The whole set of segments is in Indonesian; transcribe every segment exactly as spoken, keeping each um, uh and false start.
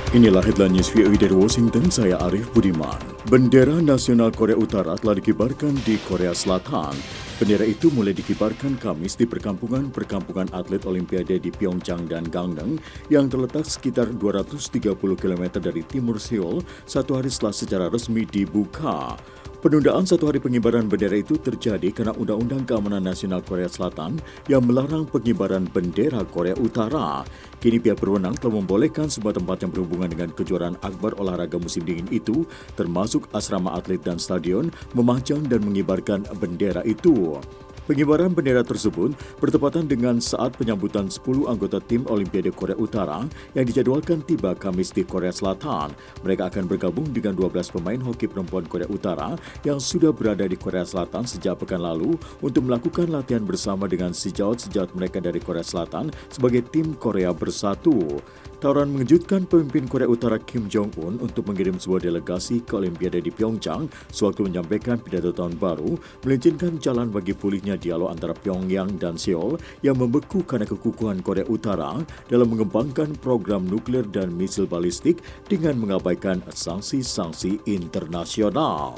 Inilah headline news V O A dari Washington, saya Arif Budiman. Bendera nasional Korea Utara telah dikibarkan di Korea Selatan. Bendera itu mulai dikibarkan Kamis di perkampungan-perkampungan atlet Olimpiade di Pyeongchang dan Gangneung yang terletak sekitar dua ratus tiga puluh kilometer dari timur Seoul satu hari setelah secara resmi dibuka. Penundaan satu hari pengibaran bendera itu terjadi karena Undang-Undang Keamanan Nasional Korea Selatan yang melarang pengibaran bendera Korea Utara. Kini pihak berwenang telah membolehkan semua tempat yang berhubungan dengan kejuaraan akbar olahraga musim dingin itu, termasuk asrama atlet dan stadion, memajang dan mengibarkan bendera itu. Pengibaran bendera tersebut bertepatan dengan saat penyambutan sepuluh anggota tim Olimpiade Korea Utara yang dijadwalkan tiba Kamis di Korea Selatan. Mereka akan bergabung dengan dua belas pemain hoki perempuan Korea Utara yang sudah berada di Korea Selatan sejak pekan lalu untuk melakukan latihan bersama dengan sejawat-sejawat mereka dari Korea Selatan sebagai tim Korea Bersatu. Tawaran mengejutkan pemimpin Korea Utara Kim Jong-un untuk mengirim sebuah delegasi ke Olimpiade di Pyeongchang sewaktu menyampaikan pidato tahun baru, melincinkan jalan bagi pulihnya dialog antara Pyongyang dan Seoul yang membeku karena kekukuhan Korea Utara dalam mengembangkan program nuklir dan misil balistik dengan mengabaikan sanksi-sanksi internasional.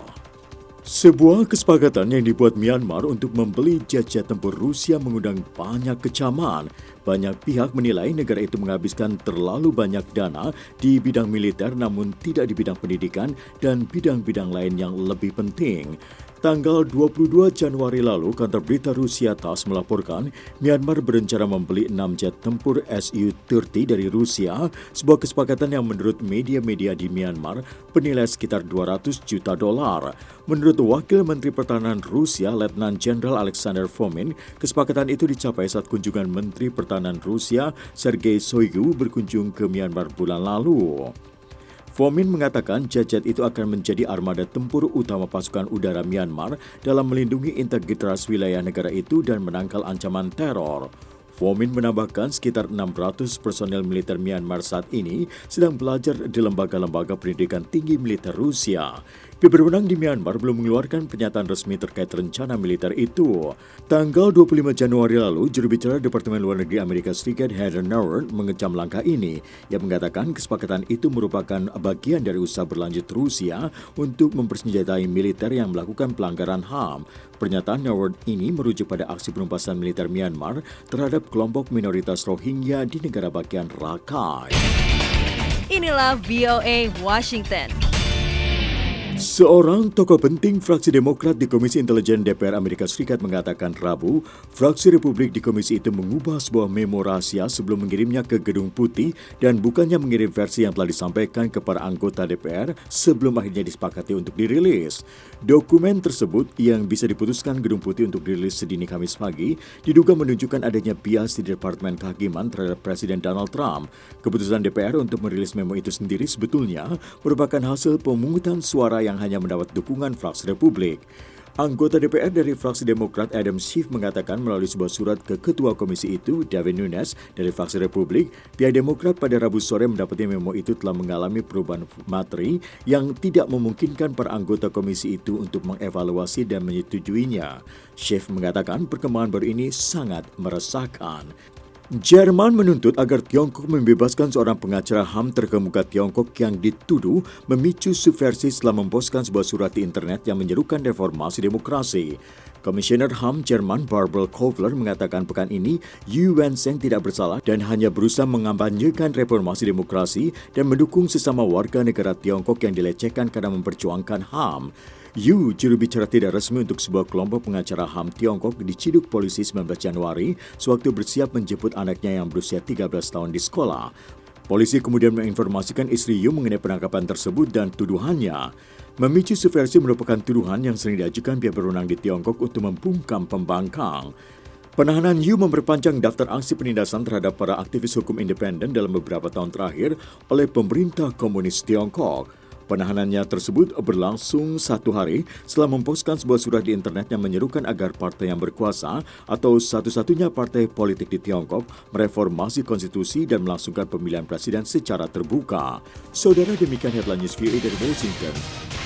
Sebuah kesepakatan yang dibuat Myanmar untuk membeli jet-jet tempur Rusia mengundang banyak kecaman. Banyak pihak menilai negara itu menghabiskan terlalu banyak dana di bidang militer namun tidak di bidang pendidikan dan bidang-bidang lain yang lebih penting. Tanggal dua puluh dua Januari lalu, kantor berita Rusia TASS melaporkan Myanmar berencana membeli enam jet tempur S U tiga puluh dari Rusia, sebuah kesepakatan yang menurut media-media di Myanmar bernilai sekitar dua ratus juta dolar. Menurut Wakil Menteri Pertahanan Rusia, Letnan Jenderal Alexander Fomin, kesepakatan itu dicapai saat kunjungan Menteri Pertahanan Rusia Sergei Shoigu berkunjung ke Myanmar bulan lalu. Fomin mengatakan jet-jet itu akan menjadi armada tempur utama pasukan udara Myanmar dalam melindungi integritas wilayah negara itu dan menangkal ancaman teror. Fomin menambahkan sekitar enam ratus personel militer Myanmar saat ini sedang belajar di lembaga-lembaga pendidikan tinggi militer Rusia. Pihak berwenang di Myanmar belum mengeluarkan pernyataan resmi terkait rencana militer itu. Tanggal dua puluh lima Januari lalu, juru bicara Departemen Luar Negeri Amerika Serikat Heather Nauert mengecam langkah ini. Ia mengatakan kesepakatan itu merupakan bagian dari usaha berlanjut Rusia untuk mempersenjatai militer yang melakukan pelanggaran H A M. Pernyataan Nauert ini merujuk pada aksi penumpasan militer Myanmar terhadap kelompok minoritas Rohingya di negara bagian Rakhine. Inilah V O A Washington. Seorang tokoh penting fraksi Demokrat di Komisi Intelijen D P R Amerika Serikat mengatakan Rabu, fraksi Republik di komisi itu mengubah sebuah memo rahasia sebelum mengirimnya ke Gedung Putih dan bukannya mengirim versi yang telah disampaikan kepada anggota D P R sebelum akhirnya disepakati untuk dirilis. Dokumen tersebut yang bisa diputuskan Gedung Putih untuk dirilis sedini Kamis pagi diduga menunjukkan adanya bias di Departemen Kehakiman terhadap Presiden Donald Trump. Keputusan D P R untuk merilis memo itu sendiri sebetulnya merupakan hasil pemungutan suara yang hanya mendapat dukungan fraksi Republik. Anggota D P R dari fraksi Demokrat Adam Schiff mengatakan melalui sebuah surat ke Ketua Komisi itu, Devin Nunes, dari fraksi Republik, pihak Demokrat pada Rabu sore mendapati memo itu telah mengalami perubahan materi yang tidak memungkinkan para anggota komisi itu untuk mengevaluasi dan menyetujuinya. Schiff mengatakan perkembangan baru ini sangat meresahkan. Jerman menuntut agar Tiongkok membebaskan seorang pengacara H A M terkemuka Tiongkok yang dituduh memicu subversi setelah memposkan sebuah surat di internet yang menyerukan reformasi demokrasi. Komisioner H A M Jerman Barbara Kovler mengatakan pekan ini Yu Wenzheng tidak bersalah dan hanya berusaha mengampanyekan reformasi demokrasi dan mendukung sesama warga negara Tiongkok yang dilecehkan karena memperjuangkan H A M. Yu, juru bicara tidak resmi untuk sebuah kelompok pengacara H A M Tiongkok, diciduk polisi sembilan belas Januari sewaktu bersiap menjemput anaknya yang berusia tiga belas tahun di sekolah. Polisi kemudian menginformasikan istri Yu mengenai penangkapan tersebut dan tuduhannya. Memicu subversi merupakan tuduhan yang sering diajukan pihak berwenang di Tiongkok untuk membungkam pembangkang. Penahanan Yu memperpanjang daftar aksi penindasan terhadap para aktivis hukum independen dalam beberapa tahun terakhir oleh pemerintah komunis Tiongkok. Penahanannya tersebut berlangsung satu hari setelah memposkan sebuah surat di internet yang menyerukan agar partai yang berkuasa atau satu-satunya partai politik di Tiongkok mereformasi konstitusi dan melangsungkan pemilihan presiden secara terbuka. Saudara, demikian headline news V O A dari Washington.